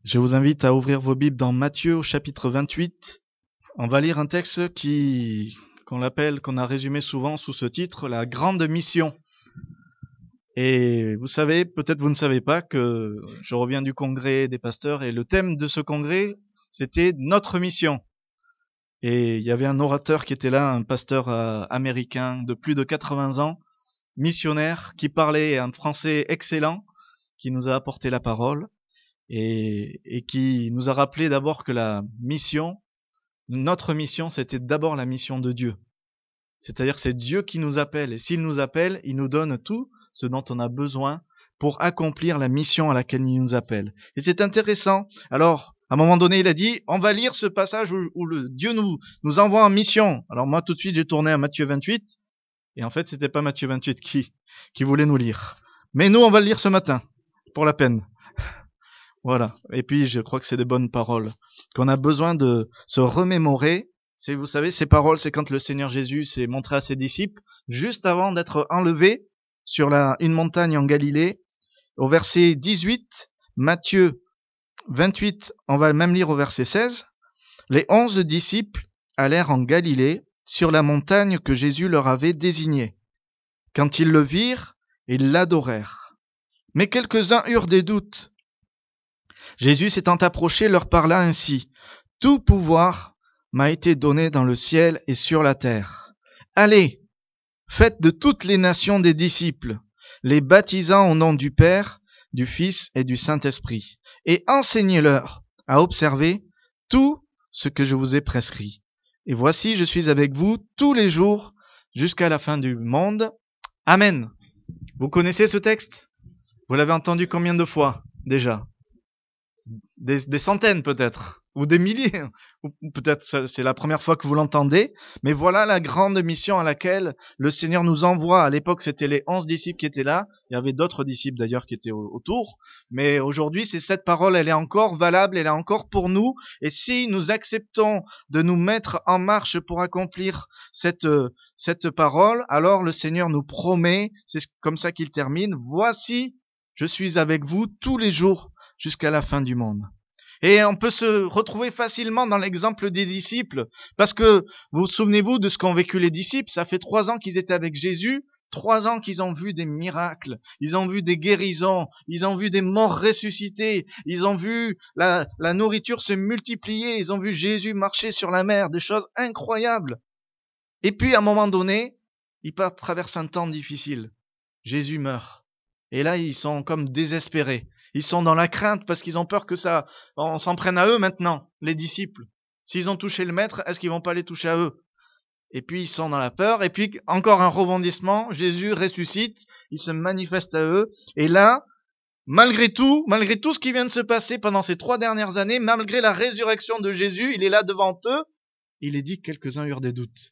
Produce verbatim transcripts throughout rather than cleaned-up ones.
Je vous invite à ouvrir vos Bibles dans Matthieu au chapitre vingt-huit. On va lire un texte qui, qu'on l'appelle, qu'on a résumé souvent sous ce titre, la grande mission. Et vous savez, peut-être vous ne savez pas que je reviens du congrès des pasteurs et le thème de ce congrès, c'était notre mission. Et il y avait un orateur qui était là, un pasteur euh, américain de plus de quatre-vingts ans, missionnaire, qui parlait un français excellent, qui nous a apporté la parole et, et qui nous a rappelé d'abord que la mission, notre mission, c'était d'abord la mission de Dieu. C'est-à-dire que c'est Dieu qui nous appelle. Et s'il nous appelle, il nous donne tout ce dont on a besoin pour accomplir la mission à laquelle il nous appelle. Et c'est intéressant. Alors, à un moment donné, il a dit, on va lire ce passage où, où le Dieu nous, nous envoie en mission. Alors moi, tout de suite, j'ai tourné à Matthieu vingt-huit. Et en fait, c'était pas Matthieu vingt-huit qui, qui voulait nous lire. Mais nous, on va le lire ce matin, pour la peine. Voilà. Et puis, je crois que c'est des bonnes paroles qu'on a besoin de se remémorer. C'est, vous savez, ces paroles, c'est quand le Seigneur Jésus s'est montré à ses disciples, juste avant d'être enlevé sur la, une montagne en Galilée. Au verset dix-huit, Matthieu vingt-huit, on va même lire au verset seize. Les onze disciples allèrent en Galilée, sur la montagne que Jésus leur avait désignée. Quand ils le virent, ils l'adorèrent. Mais quelques-uns eurent des doutes. Jésus s'étant approché leur parla ainsi. Tout pouvoir m'a été donné dans le ciel et sur la terre. Allez, faites de toutes les nations des disciples, les baptisant au nom du Père, du Fils et du Saint-Esprit, et enseignez-leur à observer tout ce que je vous ai prescrit. Et voici, je suis avec vous tous les jours jusqu'à la fin du monde. Amen. Vous connaissez ce texte? Vous l'avez entendu combien de fois déjà? Des, des centaines peut-être, ou des milliers, ou peut-être c'est la première fois que vous l'entendez, mais voilà la grande mission à laquelle le Seigneur nous envoie. À l'époque, c'était les onze disciples qui étaient là, il y avait d'autres disciples d'ailleurs qui étaient autour, mais aujourd'hui, c'est cette parole, elle est encore valable, elle est encore pour nous, et si nous acceptons de nous mettre en marche pour accomplir cette, cette parole, alors le Seigneur nous promet, c'est comme ça qu'il termine, voici, je suis avec vous tous les jours, jusqu'à la fin du monde. Et on peut se retrouver facilement dans l'exemple des disciples, parce que vous vous souvenez-vous de ce qu'ont vécu les disciples? Ça fait trois ans qu'ils étaient avec Jésus, trois ans qu'ils ont vu des miracles, ils ont vu des guérisons, ils ont vu des morts ressuscités, ils ont vu la, la nourriture se multiplier, ils ont vu Jésus marcher sur la mer, des choses incroyables. Et puis à un moment donné, ils traversent un temps difficile. Jésus meurt. Et là, ils sont comme désespérés. Ils sont dans la crainte parce qu'ils ont peur que ça, on s'en prenne à eux maintenant, les disciples. S'ils ont touché le maître, est-ce qu'ils vont pas les toucher à eux? Et puis ils sont dans la peur, et puis encore un rebondissement, Jésus ressuscite, il se manifeste à eux, et là, malgré tout, malgré tout ce qui vient de se passer pendant ces trois dernières années, malgré la résurrection de Jésus, il est là devant eux, il est dit que quelques-uns eurent des doutes.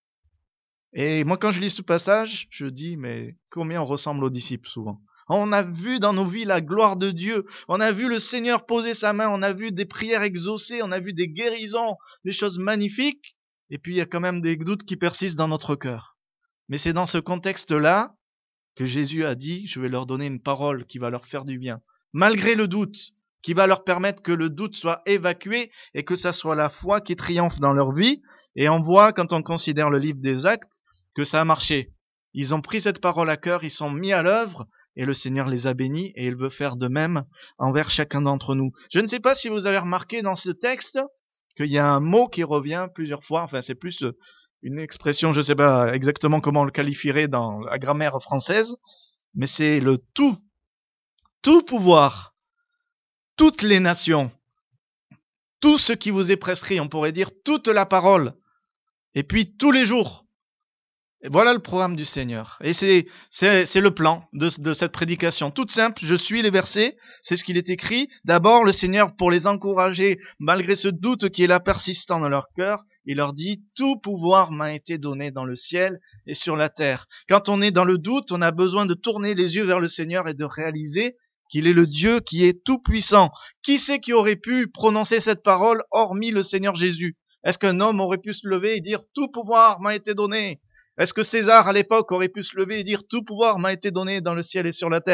Et moi quand je lis ce passage, je dis, mais combien on ressemble aux disciples souvent? On a vu dans nos vies la gloire de Dieu. On a vu le Seigneur poser sa main. On a vu des prières exaucées. On a vu des guérisons, des choses magnifiques. Et puis il y a quand même des doutes qui persistent dans notre cœur. Mais c'est dans ce contexte-là que Jésus a dit, je vais leur donner une parole qui va leur faire du bien. Malgré le doute, qui va leur permettre que le doute soit évacué et que ça soit la foi qui triomphe dans leur vie. Et on voit, quand on considère le livre des Actes, que ça a marché. Ils ont pris cette parole à cœur, ils sont mis à l'œuvre. Et le Seigneur les a bénis et il veut faire de même envers chacun d'entre nous. Je ne sais pas si vous avez remarqué dans ce texte qu'il y a un mot qui revient plusieurs fois. Enfin, c'est plus une expression, je ne sais pas exactement comment on le qualifierait dans la grammaire française, mais c'est le tout. Tout pouvoir, toutes les nations, tout ce qui vous est prescrit, on pourrait dire toute la parole, et puis tous les jours. Et voilà le programme du Seigneur. Et c'est, c'est, c'est le plan de, de cette prédication. Toute simple, je suis les versets, c'est ce qu'il est écrit. D'abord, le Seigneur, pour les encourager, malgré ce doute qui est là persistant dans leur cœur, il leur dit, tout pouvoir m'a été donné dans le ciel et sur la terre. Quand on est dans le doute, on a besoin de tourner les yeux vers le Seigneur et de réaliser qu'il est le Dieu qui est tout puissant. Qui c'est qui aurait pu prononcer cette parole hormis le Seigneur Jésus? Est-ce qu'un homme aurait pu se lever et dire, tout pouvoir m'a été donné? Est-ce que César, à l'époque, aurait pu se lever et dire « Tout pouvoir m'a été donné dans le ciel et sur la terre »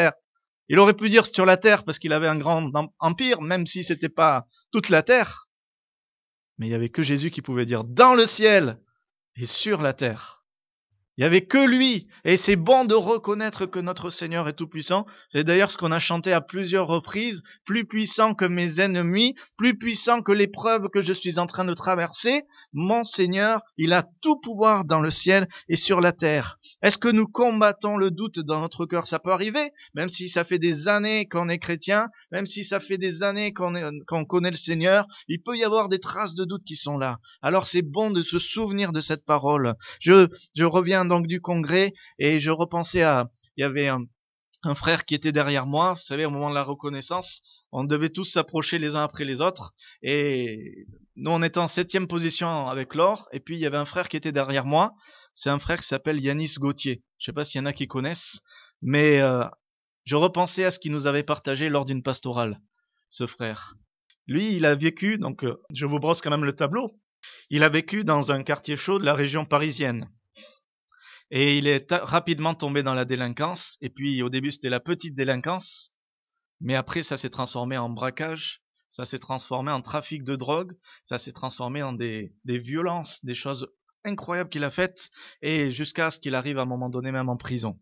Il aurait pu dire sur la terre parce qu'il avait un grand empire, même si c'était pas toute la terre. Mais il y avait que Jésus qui pouvait dire dans le ciel et sur la terre. Il n'y avait que lui. Et c'est bon de reconnaître que notre Seigneur est tout-puissant. C'est d'ailleurs ce qu'on a chanté à plusieurs reprises. Plus puissant que mes ennemis, plus puissant que l'épreuve que je suis en train de traverser. Mon Seigneur, il a tout pouvoir dans le ciel et sur la terre. Est-ce que nous combattons le doute dans notre cœur? Ça peut arriver, même si ça fait des années qu'on est chrétien, même si ça fait des années qu'on est, qu'on connaît le Seigneur, il peut y avoir des traces de doute qui sont là. Alors c'est bon de se souvenir de cette parole. Je, je reviens donc du congrès et je repensais à, il y avait un, un frère qui était derrière moi, vous savez, au moment de la reconnaissance, on devait tous s'approcher les uns après les autres et nous on était en septième position avec Laure et puis il y avait un frère qui était derrière moi, c'est un frère qui s'appelle Yanis Gauthier, je sais pas s'il y en a qui connaissent, mais euh, je repensais à ce qu'il nous avait partagé lors d'une pastorale, ce frère. Lui, il a vécu, donc euh, je vous brosse quand même le tableau, il a vécu dans un quartier chaud de la région parisienne. Et il est rapidement tombé dans la délinquance. Et puis au début c'était la petite délinquance. Mais après ça s'est transformé en braquage. Ça s'est transformé en trafic de drogue. Ça s'est transformé en des, des violences, des choses incroyables qu'il a faites. Et jusqu'à ce qu'il arrive à un moment donné même en prison.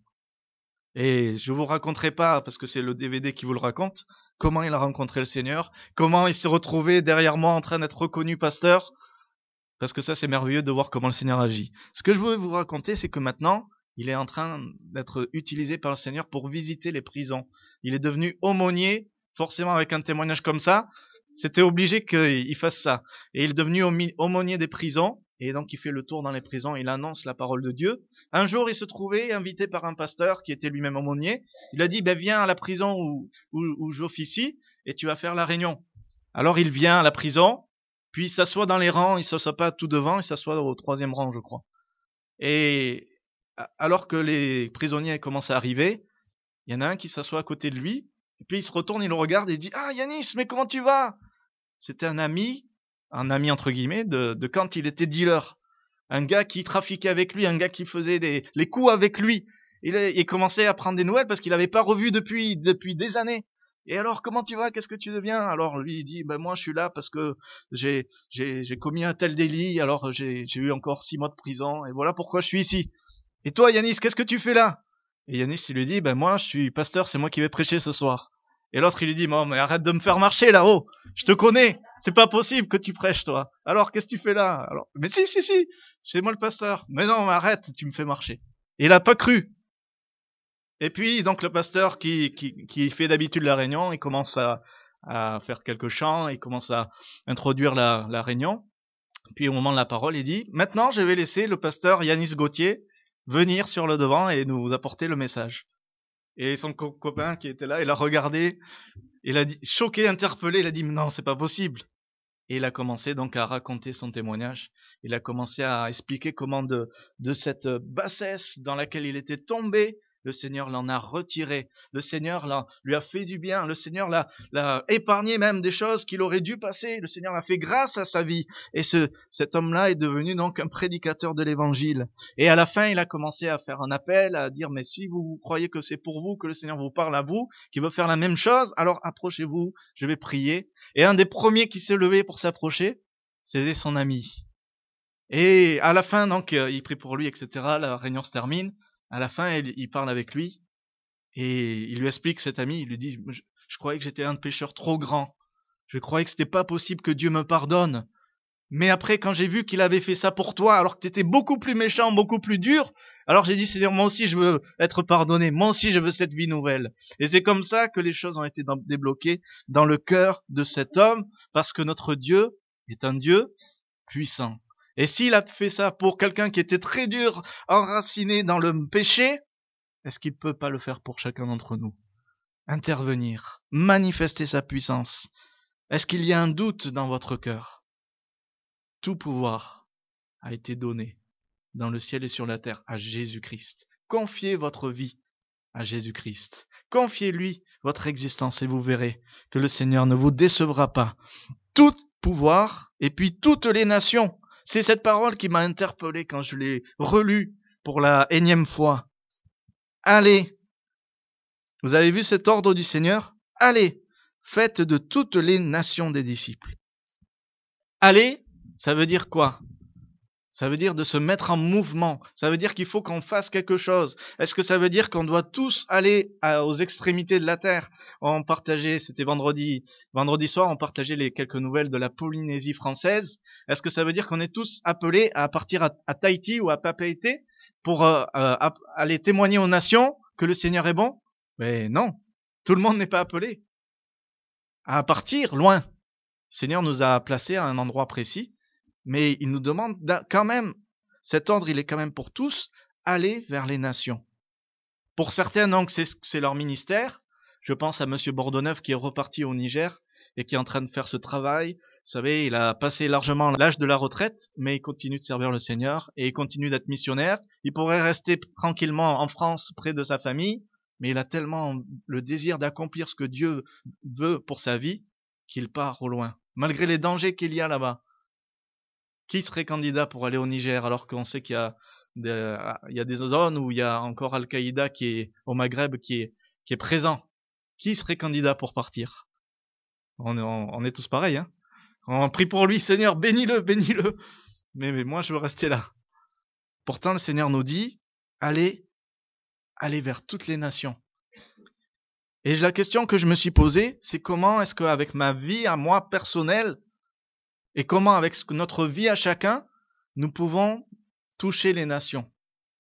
Et je vous raconterai pas, parce que c'est le D V D qui vous le raconte, comment il a rencontré le Seigneur. Comment il s'est retrouvé derrière moi en train d'être reconnu pasteur. Parce que ça, c'est merveilleux de voir comment le Seigneur agit. Ce que je voulais vous raconter, c'est que maintenant, il est en train d'être utilisé par le Seigneur pour visiter les prisons. Il est devenu aumônier, forcément avec un témoignage comme ça, c'était obligé qu'il fasse ça. Et il est devenu aumônier des prisons, et donc il fait le tour dans les prisons, il annonce la parole de Dieu. Un jour, il se trouvait invité par un pasteur qui était lui-même aumônier. Il a dit, ben viens à la prison où, où, où j'officie, et tu vas faire la réunion. Alors il vient à la prison, puis il s'assoit dans les rangs, il s'assoit pas tout devant, il s'assoit au troisième rang, je crois. Et alors que les prisonniers commencent à arriver, il y en a un qui s'assoit à côté de lui, et puis il se retourne, il le regarde et il dit « Ah Yanis, mais comment tu vas ?» C'était un ami, un ami entre guillemets, de, de quand il était dealer. Un gars qui trafiquait avec lui, un gars qui faisait des, les coups avec lui. Il, il commençait à prendre des nouvelles parce qu'il n'avait pas revu depuis, depuis des années. Et alors, comment tu vas? Qu'est-ce que tu deviens? Alors, lui, il dit, ben, moi, je suis là parce que j'ai, j'ai, j'ai commis un tel délit, alors j'ai, j'ai eu encore six mois de prison, et voilà pourquoi je suis ici. Et toi, Yanis, qu'est-ce que tu fais là? Et Yanis, il lui dit, ben, moi, je suis pasteur, c'est moi qui vais prêcher ce soir. Et l'autre, il lui dit, bon, mais arrête de me faire marcher là-haut. Je te connais. C'est pas possible que tu prêches, toi. Alors, qu'est-ce que tu fais là? Alors, mais si, si, si. C'est moi le pasteur. Mais non, mais arrête, tu me fais marcher. Et il a pas cru. Et puis, donc, le pasteur qui, qui, qui fait d'habitude la réunion, il commence à, à faire quelques chants, il commence à introduire la, la réunion. Puis, au moment de la parole, il dit, maintenant, je vais laisser le pasteur Yanis Gauthier venir sur le devant et nous apporter le message. Et son co- copain qui était là, il a regardé, il a dit, choqué, interpellé, il a dit, non, c'est pas possible. Et il a commencé donc à raconter son témoignage. Il a commencé à expliquer comment de, de cette bassesse dans laquelle il était tombé, le Seigneur l'en a retiré. Le Seigneur l'a, lui a fait du bien. Le Seigneur l'a, l'a épargné même des choses qu'il aurait dû passer. Le Seigneur l'a fait grâce à sa vie. Et ce, cet homme-là est devenu donc un prédicateur de l'évangile. Et à la fin, il a commencé à faire un appel, à dire, mais si vous croyez que c'est pour vous que le Seigneur vous parle à vous, qu'il veut faire la même chose, alors approchez-vous, je vais prier. Et un des premiers qui s'est levé pour s'approcher, c'était son ami. Et à la fin, donc, il prie pour lui, et cetera. La réunion se termine. À la fin, il, il parle avec lui et il lui explique, cet ami, il lui dit, je, je croyais que j'étais un pécheur trop grand. Je croyais que c'était pas possible que Dieu me pardonne. Mais après, quand j'ai vu qu'il avait fait ça pour toi, alors que tu étais beaucoup plus méchant, beaucoup plus dur, alors j'ai dit, Seigneur, moi aussi je veux être pardonné. Moi aussi je veux cette vie nouvelle. Et c'est comme ça que les choses ont été débloquées dans le cœur de cet homme, parce que notre Dieu est un Dieu puissant. Et s'il a fait ça pour quelqu'un qui était très dur, enraciné dans le péché, est-ce qu'il ne peut pas le faire pour chacun d'entre nous? Intervenir, manifester sa puissance. Est-ce qu'il y a un doute dans votre cœur? Tout pouvoir a été donné dans le ciel et sur la terre à Jésus-Christ. Confiez votre vie à Jésus-Christ. Confiez-lui votre existence et vous verrez que le Seigneur ne vous décevra pas. Tout pouvoir et puis toutes les nations. C'est cette parole qui m'a interpellé quand je l'ai relue pour la énième fois. Allez, Vous avez vu cet ordre du Seigneur? Allez, faites de toutes les nations des disciples. Allez, ça veut dire quoi? Ça veut dire de se mettre en mouvement. Ça veut dire qu'il faut qu'on fasse quelque chose. Est-ce que ça veut dire qu'on doit tous aller à, aux extrémités de la terre? On partageait, c'était vendredi, vendredi soir, on partageait les quelques nouvelles de la Polynésie française. Est-ce que ça veut dire qu'on est tous appelés à partir à, à Tahiti ou à Papeete pour euh, euh, aller témoigner aux nations que le Seigneur est bon? Mais non, tout le monde n'est pas appelé à partir loin. Le Seigneur nous a placés à un endroit précis. Mais il nous demande quand même, cet ordre, il est quand même pour tous, aller vers les nations. Pour certains, donc, c'est, c'est leur ministère. Je pense à Monsieur Bordeauxneuf qui est reparti au Niger et qui est en train de faire ce travail. Vous savez, il a passé largement l'âge de la retraite, mais il continue de servir le Seigneur et il continue d'être missionnaire. Il pourrait rester tranquillement en France près de sa famille, mais il a tellement le désir d'accomplir ce que Dieu veut pour sa vie qu'il part au loin, malgré les dangers qu'il y a là-bas. Qui serait candidat pour aller au Niger alors qu'on sait qu'il y a des, il y a des zones où il y a encore Al-Qaïda qui est au Maghreb qui est, qui est présent? Qui serait candidat pour partir? on, on, on est tous pareils, hein. On prie pour lui, Seigneur, bénis-le, bénis-le. Mais, mais moi, je veux rester là. Pourtant, le Seigneur nous dit, allez, allez vers toutes les nations. Et la question que je me suis posée, c'est comment est-ce qu'avec ma vie à moi personnelle, et comment, avec notre vie à chacun, nous pouvons toucher les nations.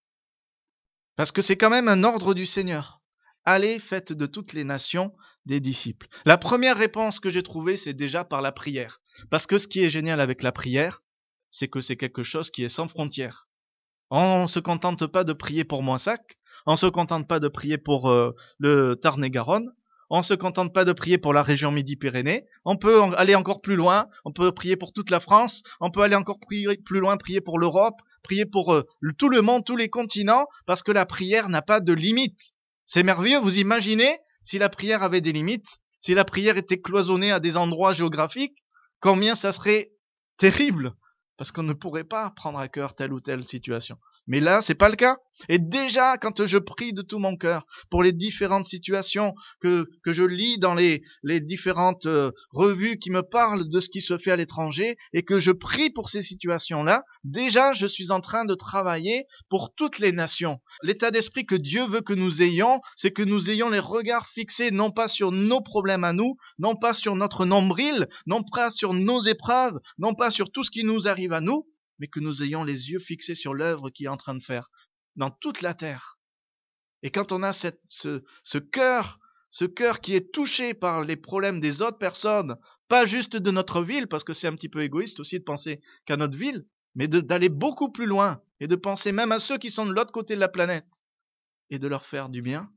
Parce que c'est quand même un ordre du Seigneur. Allez, faites de toutes les nations des disciples. La première réponse que j'ai trouvée, c'est déjà par la prière. Parce que ce qui est génial avec la prière, c'est que c'est quelque chose qui est sans frontières. On ne se contente pas de prier pour Moissac, on ne se contente pas de prier pour euh, le Tarn-et-Garonne, on ne se contente pas de prier pour la région Midi-Pyrénées, on peut aller encore plus loin, on peut prier pour toute la France, on peut aller encore prier plus loin, prier pour l'Europe, prier pour euh, tout le monde, tous les continents, parce que la prière n'a pas de limite. C'est merveilleux, vous imaginez si la prière avait des limites, si la prière était cloisonnée à des endroits géographiques, combien ça serait terrible, parce qu'on ne pourrait pas prendre à cœur telle ou telle situation. Mais là, c'est pas le cas. Et déjà, quand je prie de tout mon cœur pour les différentes situations que, que je lis dans les, les différentes euh, revues qui me parlent de ce qui se fait à l'étranger et que je prie pour ces situations-là, déjà, je suis en train de travailler pour toutes les nations. L'état d'esprit que Dieu veut que nous ayons, c'est que nous ayons les regards fixés non pas sur nos problèmes à nous, non pas sur notre nombril, non pas sur nos épreuves, non pas sur tout ce qui nous arrive à nous, mais que nous ayons les yeux fixés sur l'œuvre qu'il est en train de faire dans toute la terre. Et quand on a cette, ce, ce cœur, ce cœur qui est touché par les problèmes des autres personnes, pas juste de notre ville, parce que c'est un petit peu égoïste aussi de penser qu'à notre ville, mais de, d'aller beaucoup plus loin et de penser même à ceux qui sont de l'autre côté de la planète et de leur faire du bien,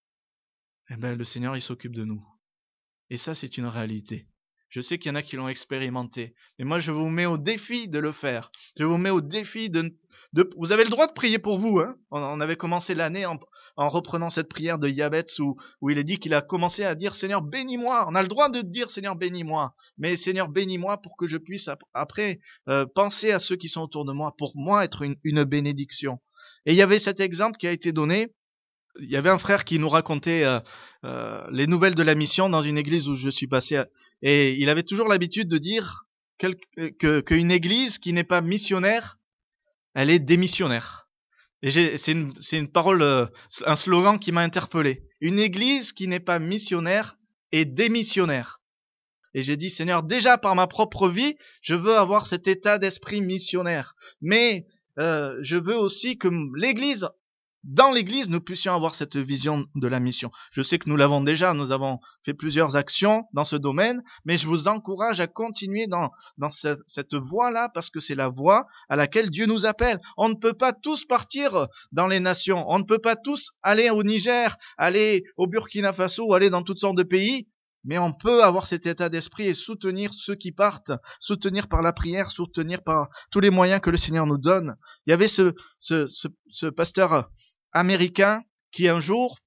eh ben, le Seigneur, il s'occupe de nous. Et ça, c'est une réalité. Je sais qu'il y en a qui l'ont expérimenté. Mais moi, je vous mets au défi de le faire. Je vous mets au défi de... de vous avez le droit de prier pour vous. Hein. On, on avait commencé l'année en, en reprenant cette prière de Yabetz où, où il est dit qu'il a commencé à dire « Seigneur, bénis-moi ». On a le droit de dire « Seigneur, bénis-moi ». Mais « Seigneur, bénis-moi » pour que je puisse après euh, penser à ceux qui sont autour de moi, pour moi être une, une bénédiction. Et il y avait cet exemple qui a été donné. Il y avait un frère qui nous racontait euh, euh, les nouvelles de la mission dans une église où je suis passé à... et il avait toujours l'habitude de dire quel... que qu'une église qui n'est pas missionnaire, elle est démissionnaire. Et j'ai... c'est une c'est une parole, euh, un slogan qui m'a interpellé. Une église qui n'est pas missionnaire est démissionnaire. Et j'ai dit Seigneur, déjà par ma propre vie, je veux avoir cet état d'esprit missionnaire, mais euh, je veux aussi que l'église dans l'église, nous puissions avoir cette vision de la mission. Je sais que nous l'avons déjà, nous avons fait plusieurs actions dans ce domaine, mais je vous encourage à continuer dans, dans cette, cette voie-là, parce que c'est la voie à laquelle Dieu nous appelle. On ne peut pas tous partir dans les nations, on ne peut pas tous aller au Niger, aller au Burkina Faso, aller dans toutes sortes de pays, mais on peut avoir cet état d'esprit et soutenir ceux qui partent, soutenir par la prière, soutenir par tous les moyens que le Seigneur nous donne. Il y avait ce, ce, ce, ce pasteur américain qui un jour,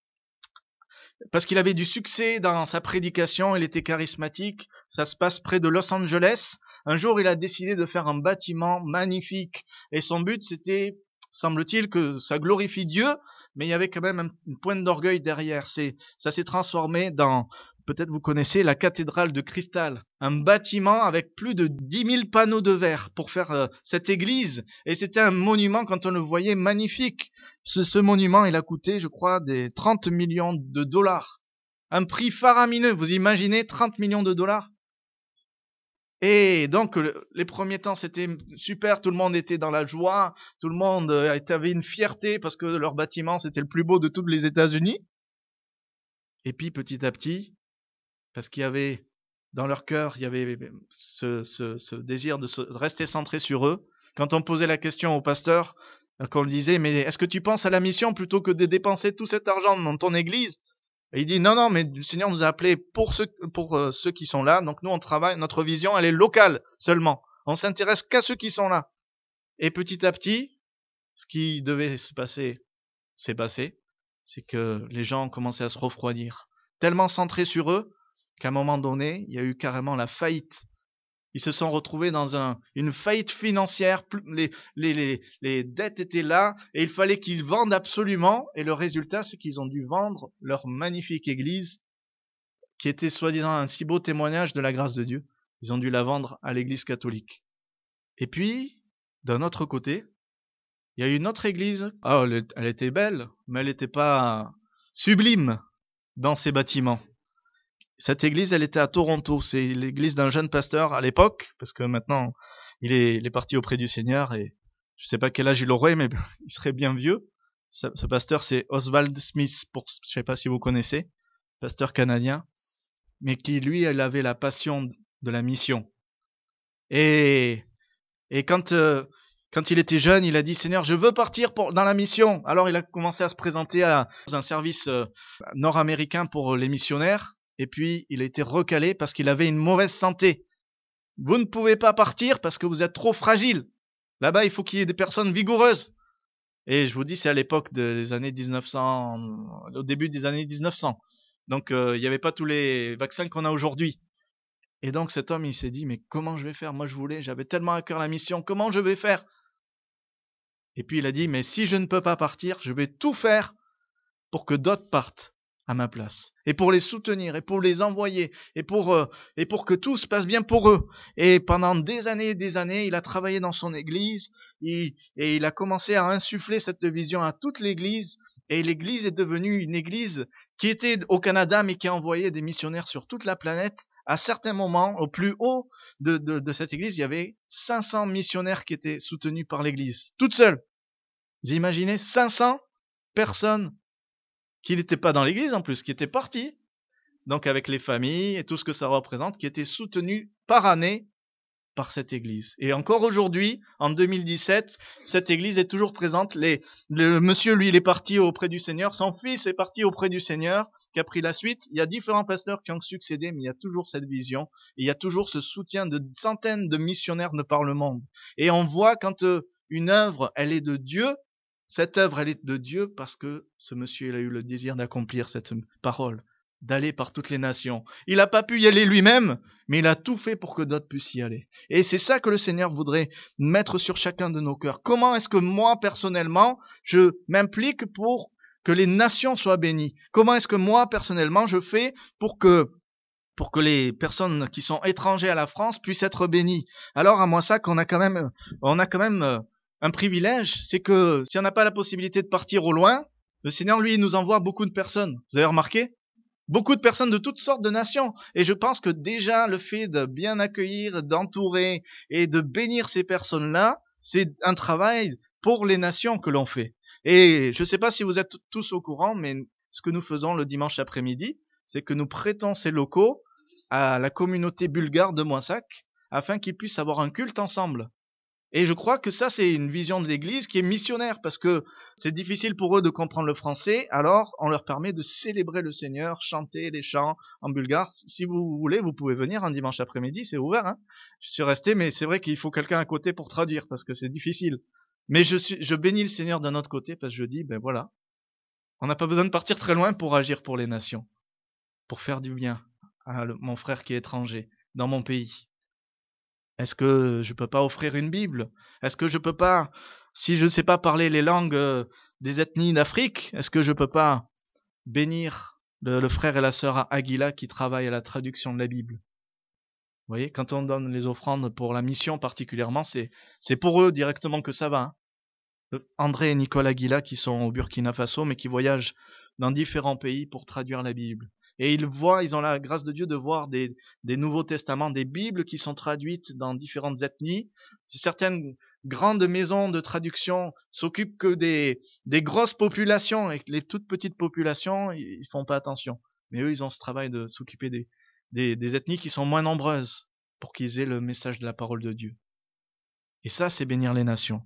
parce qu'il avait du succès dans sa prédication, il était charismatique, ça se passe près de Los Angeles, un jour il a décidé de faire un bâtiment magnifique et son but c'était semble-t-il que ça glorifie Dieu, mais il y avait quand même un- une pointe d'orgueil derrière. C'est, ça s'est transformé dans, peut-être vous connaissez, la cathédrale de cristal. Un bâtiment avec plus de dix mille panneaux de verre pour faire euh, cette église. Et c'était un monument, quand on le voyait, magnifique. Ce, ce monument, il a coûté, je crois, des trente millions de dollars. Un prix faramineux. Vous imaginez trente millions de dollars? Et donc, le- les premiers temps, c'était super, tout le monde était dans la joie, tout le monde euh, avait une fierté parce que leur bâtiment, c'était le plus beau de tous les États-Unis. Et puis, petit à petit, parce qu'il y avait, dans leur cœur, il y avait ce, ce, ce désir de, se, de rester centré sur eux. Quand on posait la question au pasteur, qu'on lui disait, mais est-ce que tu penses à la mission plutôt que de dépenser tout cet argent dans ton église? Et il dit non, non, mais le Seigneur nous a appelés pour ceux, pour euh, ceux qui sont là. Donc nous, on travaille, notre vision, elle est locale seulement. On s'intéresse qu'à ceux qui sont là. Et petit à petit, ce qui devait se passer, s'est passé. C'est que les gens ont commencé à se refroidir. Tellement centrés sur eux qu'à un moment donné, il y a eu carrément la faillite. Ils se sont retrouvés dans un, une faillite financière. Les, les, les, les dettes étaient là et il fallait qu'ils vendent absolument. Et le résultat, c'est qu'ils ont dû vendre leur magnifique église, qui était soi-disant un si beau témoignage de la grâce de Dieu. Ils ont dû la vendre à l'église catholique. Et puis, d'un autre côté, il y a eu une autre église. Ah, elle, elle était belle, mais elle n'était pas sublime dans ses bâtiments. Cette église, elle était à Toronto. C'est l'église d'un jeune pasteur à l'époque, parce que maintenant, il est, il est parti auprès du Seigneur et je sais pas quel âge il aurait, mais il serait bien vieux. Ce, ce pasteur, c'est Oswald Smith, pour, je sais pas si vous connaissez, pasteur canadien, mais qui, lui, il avait la passion de la mission. Et, et quand, euh, quand il était jeune, il a dit, Seigneur, je veux partir pour, dans la mission. Alors il a commencé à se présenter à un service euh, nord-américain pour les missionnaires. Et puis, il a été recalé parce qu'il avait une mauvaise santé. Vous ne pouvez pas partir parce que vous êtes trop fragile. Là-bas, il faut qu'il y ait des personnes vigoureuses. Et je vous dis, c'est à l'époque des années dix-neuf cents, au début des années dix-neuf cents. Donc, euh, il n'y avait pas tous les vaccins qu'on a aujourd'hui. Et donc, cet homme, il s'est dit, mais comment je vais faire? Moi, je voulais, j'avais tellement à cœur la mission. Comment je vais faire? Et puis, il a dit, mais si je ne peux pas partir, je vais tout faire pour que d'autres partent à ma place, et pour les soutenir, et pour les envoyer, et pour, euh, et pour que tout se passe bien pour eux. Et pendant des années et des années, il a travaillé dans son église, il, et il a commencé à insuffler cette vision à toute l'église, et l'église est devenue une église qui était au Canada, mais qui a envoyé des missionnaires sur toute la planète. À certains moments, au plus haut de, de, de cette église, il y avait cinq cents missionnaires qui étaient soutenus par l'église, toute seule. Vous imaginez cinq cents personnes qui n'étaient pas dans l'église en plus, qui étaient partis, donc avec les familles et tout ce que ça représente, qui étaient soutenus par année par cette église. Et encore aujourd'hui, en deux mille dix-sept, cette église est toujours présente. Les, le monsieur, lui, il est parti auprès du Seigneur. Son fils est parti auprès du Seigneur, qui a pris la suite. Il y a différents pasteurs qui ont succédé, mais il y a toujours cette vision. Et il y a toujours ce soutien de centaines de missionnaires de par le monde. Et on voit quand euh, une œuvre, elle est de Dieu, cette œuvre, elle est de Dieu parce que ce monsieur, il a eu le désir d'accomplir cette parole, d'aller par toutes les nations. Il n'a pas pu y aller lui-même, mais il a tout fait pour que d'autres puissent y aller. Et c'est ça que le Seigneur voudrait mettre sur chacun de nos cœurs. Comment est-ce que moi, personnellement, je m'implique pour que les nations soient bénies? Comment est-ce que moi, personnellement, je fais pour que pour que les personnes qui sont étrangères à la France puissent être bénies? Alors, à moi ça, qu'on a quand même, on a quand même un privilège, c'est que si on n'a pas la possibilité de partir au loin, le Seigneur, lui, nous envoie beaucoup de personnes. Vous avez remarqué? Beaucoup de personnes de toutes sortes de nations. Et je pense que déjà, le fait de bien accueillir, d'entourer et de bénir ces personnes-là, c'est un travail pour les nations que l'on fait. Et je ne sais pas si vous êtes tous au courant, mais ce que nous faisons le dimanche après-midi, c'est que nous prêtons ces locaux à la communauté bulgare de Moissac afin qu'ils puissent avoir un culte ensemble. Et je crois que ça, c'est une vision de l'Église qui est missionnaire, parce que c'est difficile pour eux de comprendre le français, alors on leur permet de célébrer le Seigneur, chanter les chants en bulgare. Si vous voulez, vous pouvez venir un dimanche après-midi, c'est ouvert. Hein, je suis resté, mais c'est vrai qu'il faut quelqu'un à côté pour traduire, parce que c'est difficile. Mais je, suis, je bénis le Seigneur d'un autre côté, parce que je dis, ben voilà, on n'a pas besoin de partir très loin pour agir pour les nations, pour faire du bien à le, mon frère qui est étranger, dans mon pays. Est-ce que je peux pas offrir une Bible? Est-ce que je peux pas Si je ne sais pas parler les langues euh, des ethnies d'Afrique, est-ce que je peux pas bénir le, le frère et la sœur Aguila qui travaillent à la traduction de la Bible? Vous voyez, quand on donne les offrandes pour la mission particulièrement, c'est c'est pour eux directement que ça va, hein. André et Nicole Aguila qui sont au Burkina Faso, mais qui voyagent dans différents pays pour traduire la Bible. Et ils voient, ils ont la grâce de Dieu de voir des, des Nouveaux Testaments, des Bibles qui sont traduites dans différentes ethnies. Certaines grandes maisons de traduction s'occupent que des, des grosses populations, et les toutes petites populations, ils font pas attention. Mais eux, ils ont ce travail de s'occuper des, des, des ethnies qui sont moins nombreuses pour qu'ils aient le message de la parole de Dieu. Et ça, c'est bénir les nations.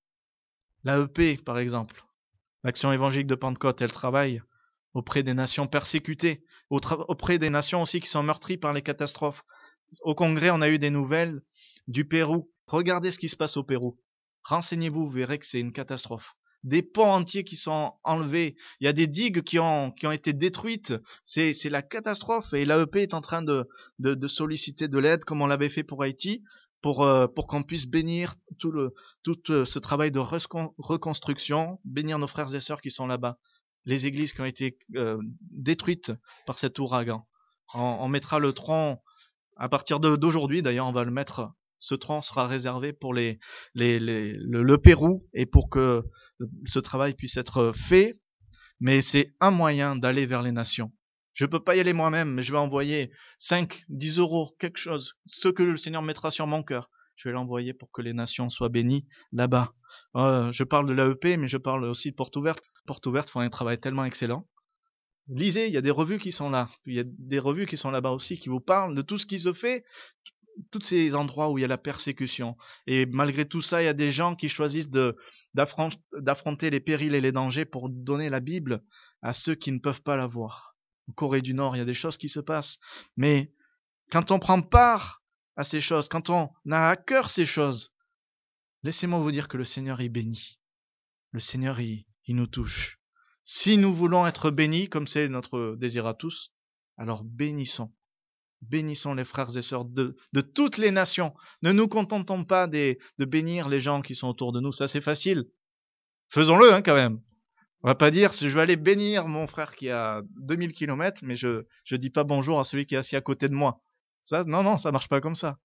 L'A E P, par exemple, l'Action évangélique de Pentecôte, elle travaille auprès des nations persécutées, auprès des nations aussi qui sont meurtries par les catastrophes. Au Congrès, on a eu des nouvelles du Pérou. Regardez ce qui se passe au Pérou. Renseignez-vous, vous verrez que c'est une catastrophe. Des ponts entiers qui sont enlevés. Il y a des digues qui ont, qui ont été détruites. C'est, c'est la catastrophe. Et l'A E P est en train de, de, de solliciter de l'aide, comme on l'avait fait pour Haïti, pour, euh, pour qu'on puisse bénir tout, le, tout euh, ce travail de reconstruction, bénir nos frères et sœurs qui sont là-bas. Les églises qui ont été euh, détruites par cet ouragan. On, on mettra le tronc à partir de, d'aujourd'hui, d'ailleurs, on va le mettre. Ce tronc sera réservé pour les, les, les, le, le Pérou et pour que ce travail puisse être fait. Mais c'est un moyen d'aller vers les nations. Je peux pas y aller moi-même, mais je vais envoyer cinq, dix euros, quelque chose, ce que le Seigneur mettra sur mon cœur. Je vais l'envoyer pour que les nations soient bénies là-bas. Euh, je parle de l'A E P, mais je parle aussi de Porte Ouverte. Porte Ouverte font un travail tellement excellent. Lisez, il y a des revues qui sont là. Il y a des revues qui sont là-bas aussi, qui vous parlent de tout ce qui se fait, tous ces endroits où il y a la persécution. Et malgré tout ça, il y a des gens qui choisissent de, d'affronter, d'affronter les périls et les dangers pour donner la Bible à ceux qui ne peuvent pas la voir. En Corée du Nord, il y a des choses qui se passent. Mais quand on prend part à ces choses, quand on a à cœur ces choses, laissez-moi vous dire que le Seigneur est béni. Le Seigneur, il, il nous touche. Si nous voulons être bénis, comme c'est notre désir à tous, alors bénissons. Bénissons les frères et sœurs de, de toutes les nations. Ne nous contentons pas des, de bénir les gens qui sont autour de nous. Ça, c'est facile. Faisons-le, hein, quand même. On va pas dire, je vais aller bénir mon frère qui a deux mille kilomètres, mais je, je dis pas bonjour à celui qui est assis à côté de moi. Ça, non, non, ça marche pas comme ça.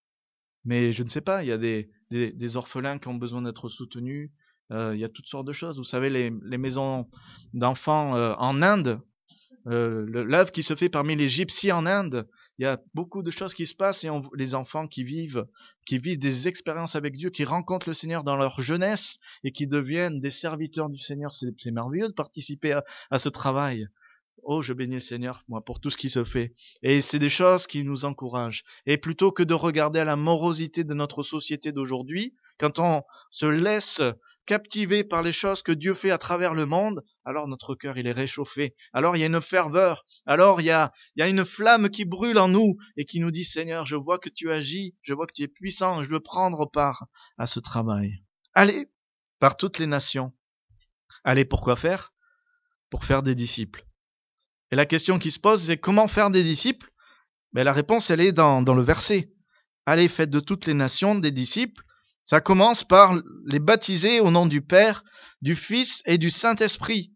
Mais je ne sais pas, il y a des, des, des orphelins qui ont besoin d'être soutenus. Euh, il y a toutes sortes de choses. Vous savez, les, les maisons d'enfants euh, en Inde, Euh, l'œuvre qui se fait parmi les gypsies en Inde, il y a beaucoup de choses qui se passent et on, les enfants qui vivent, qui vivent des expériences avec Dieu, qui rencontrent le Seigneur dans leur jeunesse et qui deviennent des serviteurs du Seigneur. C'est, c'est merveilleux de participer à, à ce travail. Oh, je bénis le Seigneur, moi, pour tout ce qui se fait. Et c'est des choses qui nous encouragent. Et plutôt que de regarder à la morosité de notre société d'aujourd'hui, quand on se laisse captiver par les choses que Dieu fait à travers le monde, alors notre cœur, il est réchauffé. Alors il y a une ferveur. Alors il y a, il y a une flamme qui brûle en nous et qui nous dit, Seigneur, je vois que tu agis, je vois que tu es puissant, je veux prendre part à ce travail. Allez, par toutes les nations. Allez, pourquoi faire? Pour faire des disciples. Et la question qui se pose, c'est comment faire des disciples? Ben, la réponse, elle est dans, dans le verset. Allez, faites de toutes les nations des disciples. Ça commence par les baptiser au nom du Père, du Fils et du Saint-Esprit.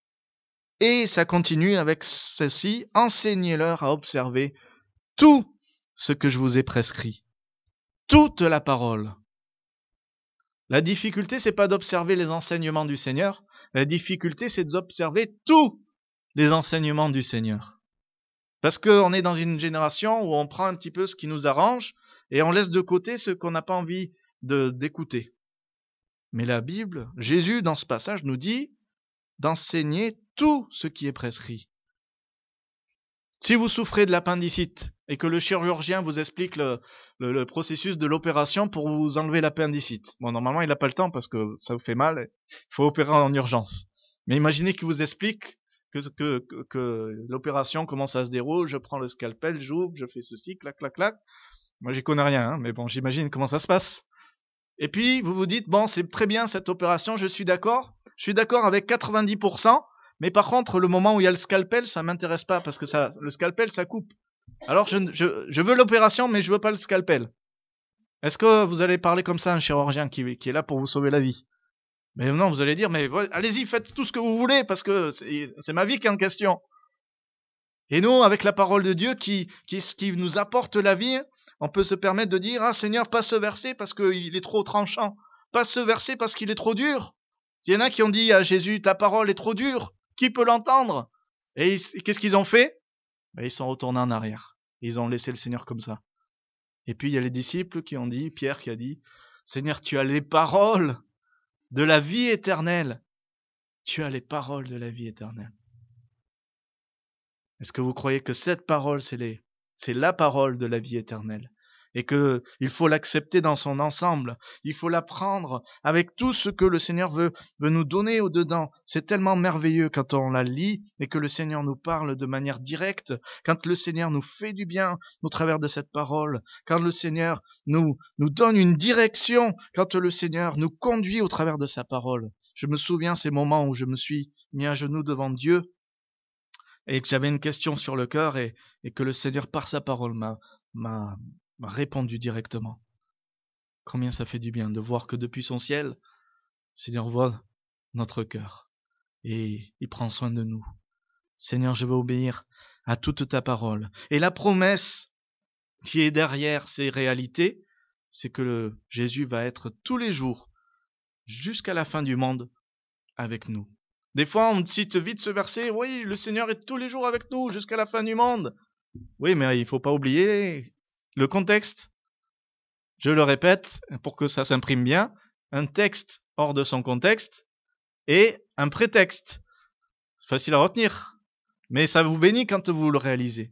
Et ça continue avec ceci, enseignez-leur à observer tout ce que je vous ai prescrit. Toute la parole. La difficulté, c'est pas d'observer les enseignements du Seigneur. La difficulté, c'est d'observer tous les enseignements du Seigneur. Parce qu'on est dans une génération où on prend un petit peu ce qui nous arrange et on laisse de côté ce qu'on n'a pas envie de, d'écouter. Mais la Bible, Jésus, dans ce passage, nous dit d'enseigner tout ce qui est prescrit. Si vous souffrez de l'appendicite et que le chirurgien vous explique le, le, le processus de l'opération pour vous enlever l'appendicite, bon, normalement, il n'a pas le temps parce que ça vous fait mal, il faut opérer en urgence. Mais imaginez qu'il vous explique que, que, que, que l'opération, comment ça se déroule, je prends le scalpel, j'ouvre, je fais ceci, clac, clac, clac. Moi, j'y connais rien, hein, mais bon, j'imagine comment ça se passe. Et puis, vous vous dites, bon, c'est très bien cette opération, je suis d'accord, je suis d'accord avec quatre-vingt-dix pour cent, mais par contre, le moment où il y a le scalpel, ça m'intéresse pas, parce que ça, le scalpel, ça coupe. Alors, je, je, je veux l'opération, mais je veux pas le scalpel. Est-ce que vous allez parler comme ça à un chirurgien qui, qui est là pour vous sauver la vie? Mais non, vous allez dire, mais allez-y, faites tout ce que vous voulez, parce que c'est, c'est ma vie qui est en question. Et nous, avec la parole de Dieu qui, qui, qui nous apporte la vie, on peut se permettre de dire, ah Seigneur, pas ce verset parce qu'il est trop tranchant, pas ce verset parce qu'il est trop dur. Il y en a qui ont dit à Jésus, ta parole est trop dure, qui peut l'entendre? Et ils, qu'est-ce qu'ils ont fait? Ben, ils sont retournés en arrière. Ils ont laissé le Seigneur comme ça. Et puis il y a les disciples qui ont dit, Pierre qui a dit, Seigneur, tu as les paroles de la vie éternelle. Tu as les paroles de la vie éternelle. Est-ce que vous croyez que cette parole, c'est, les, c'est la parole de la vie éternelle? Et que il faut l'accepter dans son ensemble. Il faut la prendre avec tout ce que le Seigneur veut, veut nous donner au-dedans. C'est tellement merveilleux quand on la lit et que le Seigneur nous parle de manière directe, quand le Seigneur nous fait du bien au travers de cette parole, quand le Seigneur nous, nous donne une direction, quand le Seigneur nous conduit au travers de sa parole. Je me souviens ces moments où je me suis mis à genoux devant Dieu et que j'avais une question sur le cœur et, et que le Seigneur, par sa parole, m'a, m'a, m'a répondu directement. Combien ça fait du bien de voir que depuis son ciel, le Seigneur voit notre cœur et il prend soin de nous. Seigneur, je veux obéir à toute ta parole. Et la promesse qui est derrière ces réalités, c'est que le Jésus va être tous les jours, jusqu'à la fin du monde, avec nous. Des fois, on cite vite ce verset, oui, le Seigneur est tous les jours avec nous jusqu'à la fin du monde. Oui, mais il faut pas oublier le contexte. Je le répète, pour que ça s'imprime bien, un texte hors de son contexte et un prétexte. C'est facile à retenir, mais ça vous bénit quand vous le réalisez.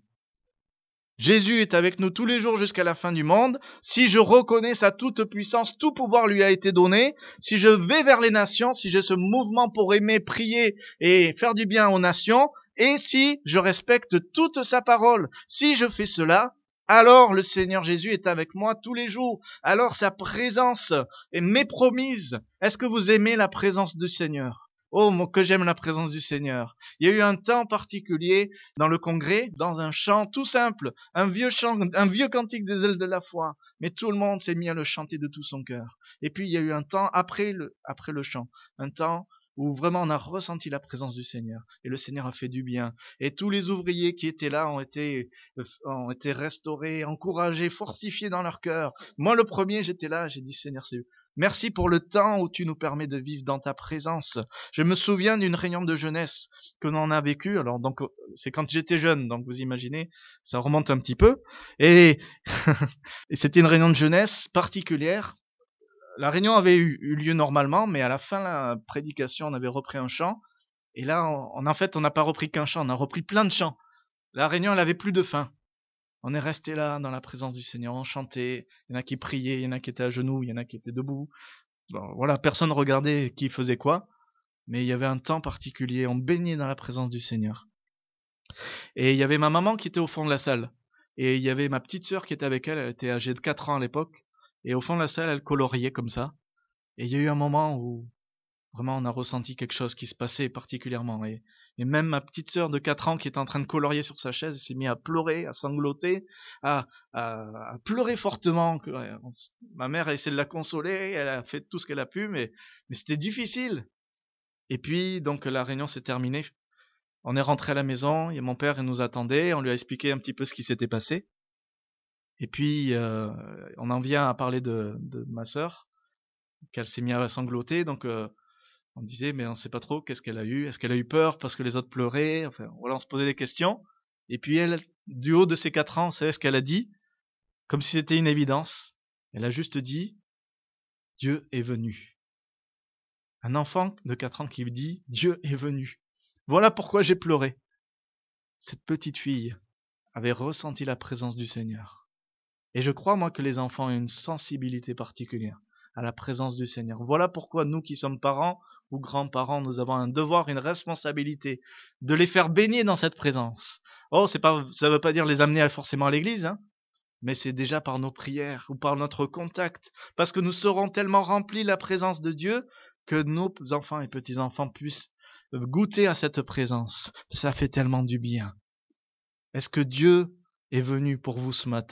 Jésus est avec nous tous les jours jusqu'à la fin du monde. Si je reconnais sa toute puissance, tout pouvoir lui a été donné. Si je vais vers les nations, si j'ai ce mouvement pour aimer, prier et faire du bien aux nations, et si je respecte toute sa parole, si je fais cela, alors le Seigneur Jésus est avec moi tous les jours. Alors sa présence m'est promise. Est-ce que vous aimez la présence du Seigneur? Oh, que j'aime la présence du Seigneur. Il y a eu un temps particulier dans le congrès, dans un chant tout simple, un vieux chant, un vieux cantique des ailes de la foi. Mais tout le monde s'est mis à le chanter de tout son cœur. Et puis il y a eu un temps après le, après le chant, un temps où vraiment on a ressenti la présence du Seigneur. Et le Seigneur a fait du bien. Et tous les ouvriers qui étaient là ont été, ont été restaurés, encouragés, fortifiés dans leur cœur. Moi, le premier, j'étais là, j'ai dit, Seigneur, c'est merci pour le temps où tu nous permets de vivre dans ta présence. Je me souviens d'une réunion de jeunesse que l'on a vécue. Alors, donc, c'est quand j'étais jeune, donc vous imaginez, ça remonte un petit peu. Et, et c'était une réunion de jeunesse particulière. La réunion avait eu, eu lieu normalement, mais à la fin de la prédication, on avait repris un chant. Et là, on, en fait, on n'a pas repris qu'un chant, on a repris plein de chants. La réunion, elle avait plus de fin. On est resté là dans la présence du Seigneur, on chantait, il y en a qui priaient, il y en a qui étaient à genoux, il y en a qui étaient debout. Bon, voilà, personne regardait qui faisait quoi, mais il y avait un temps particulier, on baignait dans la présence du Seigneur. Et il y avait ma maman qui était au fond de la salle, et il y avait ma petite sœur qui était avec elle, elle était âgée de quatre ans à l'époque, et au fond de la salle, elle coloriait comme ça. Et il y a eu un moment où vraiment on a ressenti quelque chose qui se passait particulièrement. Et, et même ma petite sœur de quatre ans qui était en train de colorier sur sa chaise s'est mise à pleurer, à sangloter, à, à, à pleurer fortement. Ma mère a essayé de la consoler, elle a fait tout ce qu'elle a pu, mais, mais c'était difficile. Et puis donc la réunion s'est terminée. On est rentré à la maison, et mon père il nous attendait, on lui a expliqué un petit peu ce qui s'était passé. Et puis euh, on en vient à parler de, de ma sœur, qu'elle s'est mise à sangloter, donc... Euh, on disait, mais on sait pas trop qu'est-ce qu'elle a eu. Est-ce qu'elle a eu peur parce que les autres pleuraient? Enfin, voilà, on se posait des questions. Et puis elle, du haut de ses quatre ans, c'est ce qu'elle a dit, comme si c'était une évidence. Elle a juste dit, Dieu est venu. Un enfant de quatre ans qui dit, Dieu est venu. Voilà pourquoi j'ai pleuré. Cette petite fille avait ressenti la présence du Seigneur. Et je crois, moi, que les enfants ont une sensibilité particulière à la présence du Seigneur. Voilà pourquoi nous qui sommes parents ou grands-parents, nous avons un devoir, une responsabilité de les faire baigner dans cette présence. Oh, c'est pas, ça veut pas dire les amener forcément à l'église, hein, mais c'est déjà par nos prières ou par notre contact, parce que nous serons tellement remplis de la présence de Dieu que nos enfants et petits-enfants puissent goûter à cette présence. Ça fait tellement du bien. Est-ce que Dieu est venu pour vous ce matin?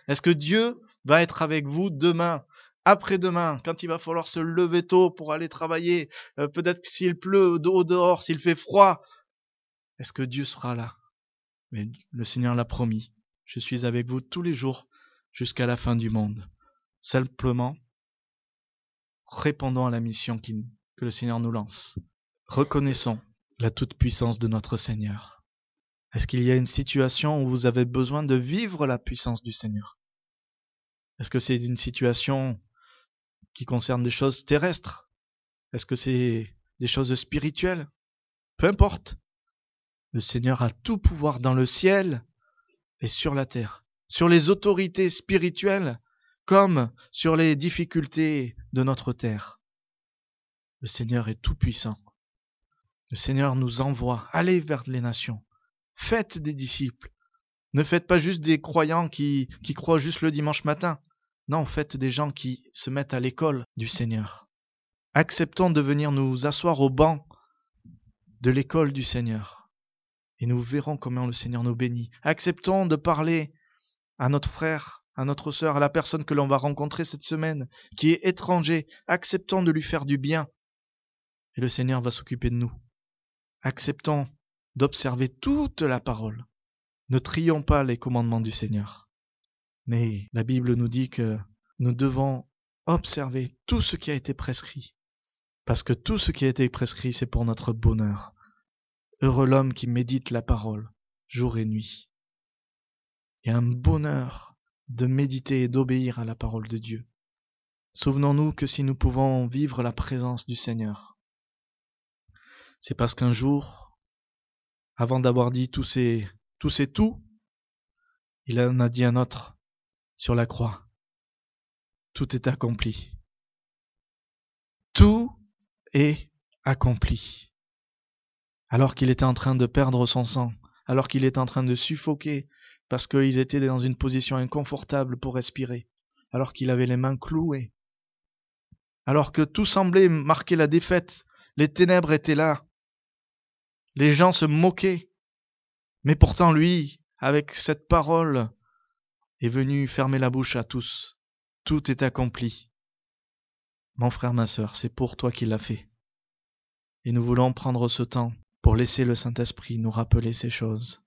Est-ce que Dieu va être avec vous demain, après-demain, quand il va falloir se lever tôt pour aller travailler, euh, peut-être que s'il pleut au dehors, s'il fait froid, est-ce que Dieu sera là? Mais le Seigneur l'a promis. Je suis avec vous tous les jours jusqu'à la fin du monde. Simplement, répondons à la mission qui, que le Seigneur nous lance. Reconnaissons la toute-puissance de notre Seigneur. Est-ce qu'il y a une situation où vous avez besoin de vivre la puissance du Seigneur? Est-ce que c'est une situation qui concerne des choses terrestres? Est-ce que c'est des choses spirituelles? Peu importe. Le Seigneur a tout pouvoir dans le ciel et sur la terre, sur les autorités spirituelles comme sur les difficultés de notre terre. Le Seigneur est tout puissant. Le Seigneur nous envoie, allez vers les nations, faites des disciples. Ne faites pas juste des croyants qui, qui croient juste le dimanche matin. Non, faites des gens qui se mettent à l'école du Seigneur. Acceptons de venir nous asseoir au banc de l'école du Seigneur. Et nous verrons comment le Seigneur nous bénit. Acceptons de parler à notre frère, à notre sœur, à la personne que l'on va rencontrer cette semaine, qui est étranger. Acceptons de lui faire du bien. Et le Seigneur va s'occuper de nous. Acceptons d'observer toute la parole. Ne trions pas les commandements du Seigneur. Mais la Bible nous dit que nous devons observer tout ce qui a été prescrit. Parce que tout ce qui a été prescrit, c'est pour notre bonheur. Heureux l'homme qui médite la parole, jour et nuit. Et un bonheur de méditer et d'obéir à la parole de Dieu. Souvenons-nous que si nous pouvons vivre la présence du Seigneur, c'est parce qu'un jour, avant d'avoir dit tous ces, tous ces tout, il en a dit un autre sur la croix. Tout est accompli. Tout est accompli. Alors qu'il était en train de perdre son sang, alors qu'il était en train de suffoquer, parce qu'il était dans une position inconfortable pour respirer, alors qu'il avait les mains clouées, alors que tout semblait marquer la défaite, les ténèbres étaient là, les gens se moquaient, mais pourtant lui, avec cette parole, est venu fermer la bouche à tous. Tout est accompli. Mon frère, ma sœur, c'est pour toi qu'il l'a fait. Et nous voulons prendre ce temps pour laisser le Saint-Esprit nous rappeler ces choses.